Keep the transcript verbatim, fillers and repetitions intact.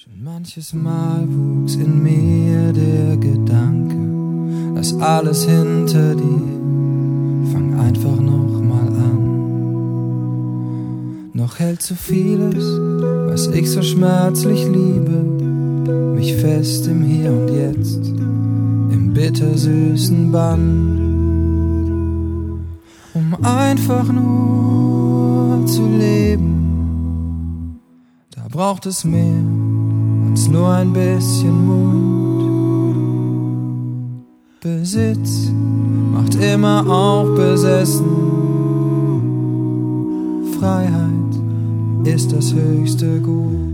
Schon manches Mal wuchs in mir der Gedanke, lass alles hinter dir, fang einfach noch mal an. Noch hält so vieles, was ich so schmerzlich liebe, mich fest im Hier und Jetzt, im bittersüßen Bann. Um einfach nur zu leben, da braucht es mehr als nur ein bisschen Mut. Besitz macht immer auch besessen. Freiheit ist das höchste Gut.